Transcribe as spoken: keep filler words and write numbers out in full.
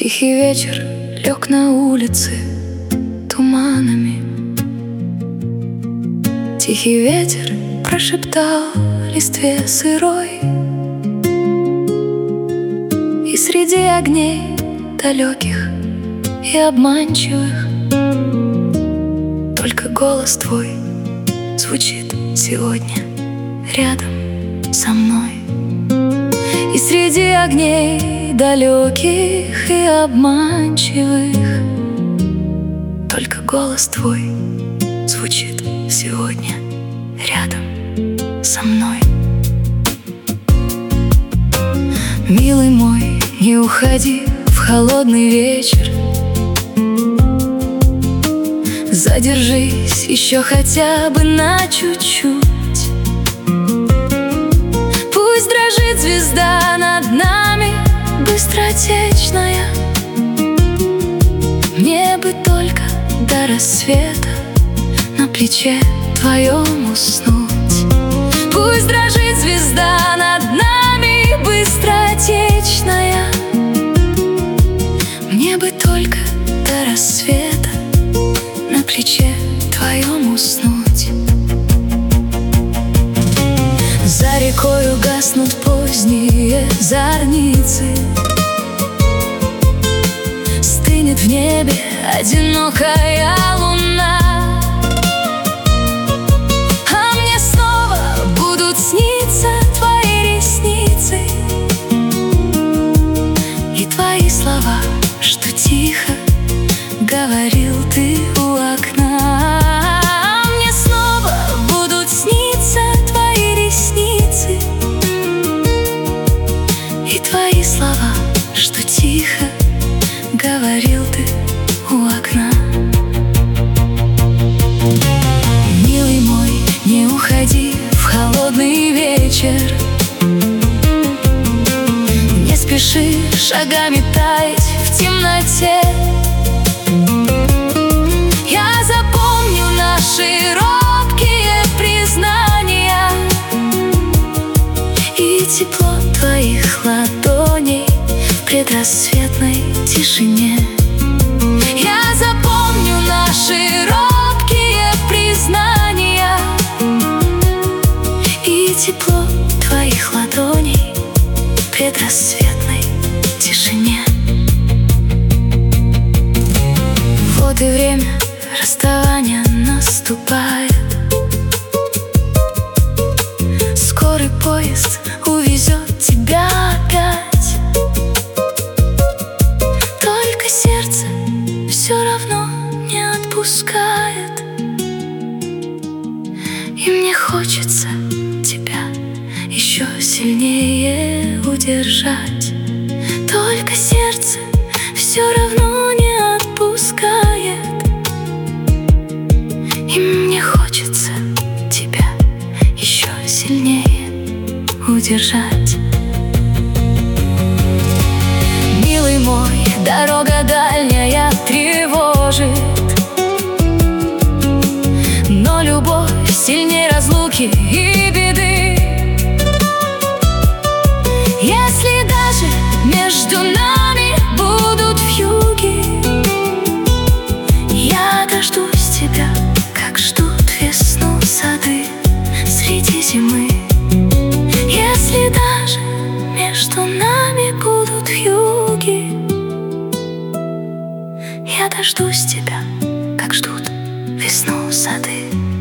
Тихий вечер лег на улице туманами. Тихий ветер прошептал листве сырой, и среди огней далеких и обманчивых только голос твой звучит сегодня рядом со мной. И среди огней далеких и обманчивых только голос твой звучит сегодня рядом со мной. Милый мой, не уходи в холодный вечер, задержись еще хотя бы на чуть-чуть. Пусть дрожит звезда над нами, быстротечная. Мне бы только до рассвета на плече твоем уснуть. Пусть дрожит звезда над нами, быстротечная. Мне бы только до рассвета на плече твоем уснуть. За рекою гаснут поздние зорницы, стынет в небе одинокая луна, а мне снова будут сниться твои ресницы и твои слова, что тихо говорил ты у окна. А мне снова будут сниться твои ресницы и твои слова, что тихо говорил ты у окна. Милый мой, не уходи в холодный вечер, не спеши шагами таять в темноте. Я запомню наши робкие признания и тепло твоих ладоней в предрассветной тишине. Я запомню наши робкие признания и тепло твоих ладоней в предрассветной тишине. Вот и время расставания наступает. Скорый поезд увезет тебя опять. Только сердце все равно не отпускает, и мне хочется тебя еще сильнее удержать. Только сердце все равно не отпускает, и мне хочется тебя еще сильнее удержать. Милый мой, дорога дальняя тревожит, но любовь сильней разлуки и беды. Если даже между нами будут вьюги, я дождусь тебя, как ждут весну сады среди зимы. Если даже между нами будут вьюги, я дождусь тебя, как ждут весну сады